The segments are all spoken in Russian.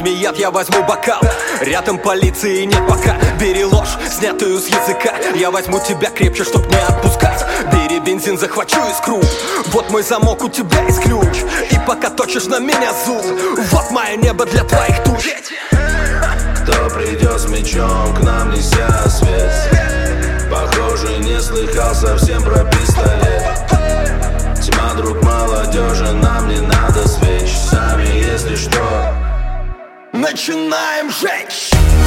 возьми яд, я возьму бокал. Рядом полиции нет пока. Бери ложь, снятую с языка. Я возьму тебя крепче, чтоб не отпускать. Бери бензин, захвачу искру. Вот мой замок, у тебя есть ключ. И пока точишь на меня зуб, вот мое небо для твоих туч. Кто придет с мечом, к нам неся свет? Похоже, не слыхал совсем про пистолет. Тьма, друг молодежи, нам не надо свеч. Сами, если что, начинаем жечь.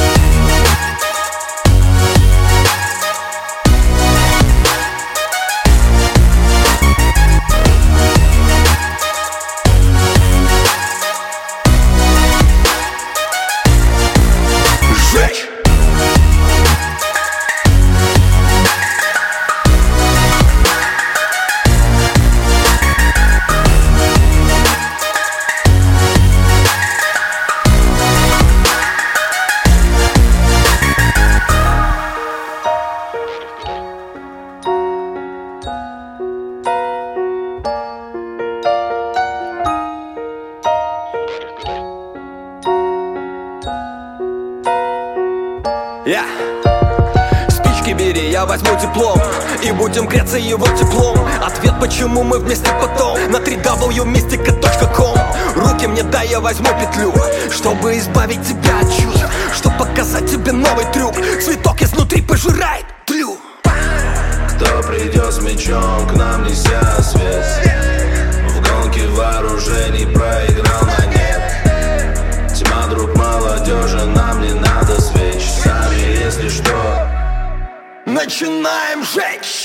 Спички бери, я возьму диплом. И будем греться его теплом. Ответ, почему мы вместе потом. На www.mystica.com. Руки мне дай, я возьму петлю, чтобы избавить тебя от чувств, чтобы показать тебе новый трюк. Цветок изнутри пожирает тлю. Кто придет с мечом, к нам неся свет? В гонке вооружений проиграл на нет. Тьма, друг молодежи, нам не надо свеч. Сами, если что, начинаем жечь.